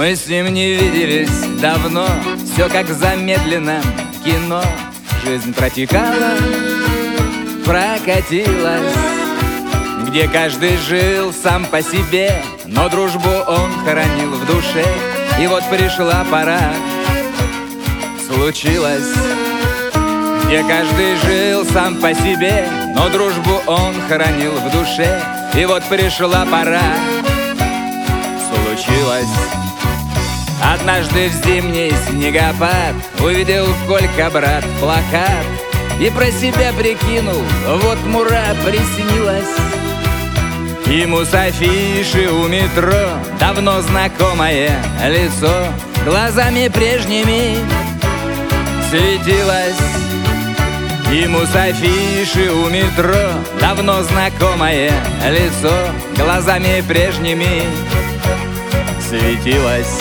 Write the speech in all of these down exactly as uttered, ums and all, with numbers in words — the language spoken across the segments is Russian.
Мы с ним не виделись давно, все как в замедленном кино. Жизнь протекала, прокатилась, где каждый жил сам по себе, но дружбу он хоронил в душе. И вот пришла пора, случилось, где каждый жил сам по себе, но дружбу он хоронил в душе. И вот пришла пора, случилось. Однажды в зимний снегопад увидел Колька, брат, плакат и про себя прикинул, вот мура приснилась. Ему с афиши у метро давно знакомое лицо глазами прежними светилось. Ему с афиши у метро давно знакомое лицо глазами прежними светилось.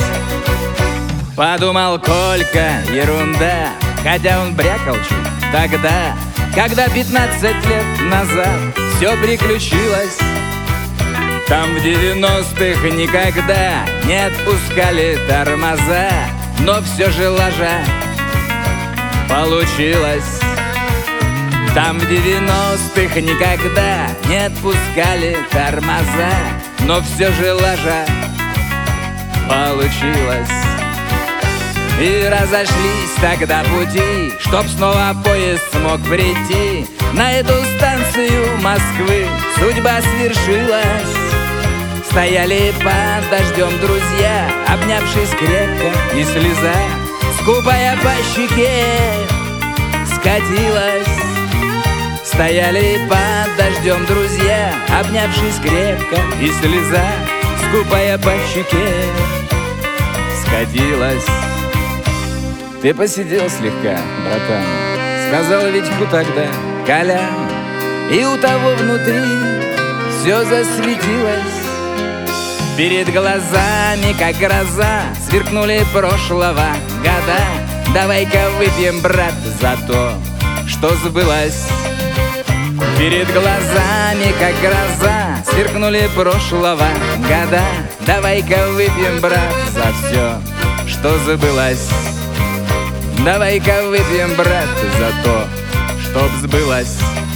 Подумал Колька, ерунда, хотя он брякал чуть тогда, когда пятнадцать лет назад все приключилось. Там в девяностых никогда не отпускали тормоза, но все же лажа получилось. Там в девяностых никогда не отпускали тормоза, но все же лажа получилось. И разошлись тогда пути, чтоб снова поезд смог прийти на эту станцию Москвы. Судьба свершилась. Стояли под дождем друзья, обнявшись крепко, и слеза, скупая по щеке, скатилась. Стояли под дождем друзья, обнявшись крепко, и слеза, скупая по щеке, скатилась. Ты посидел слегка, братан, сказал Витьку тогда Колян, и у того внутри все засветилось. Перед глазами, как гроза, сверкнули прошлого года. Давай-ка выпьем, брат, за то, что сбылось. Перед глазами, как гроза, сверкнули прошлого года. Давай-ка выпьем, брат, за все, что забылось. Давай-ка выпьем, брат, за то, чтоб сбылось.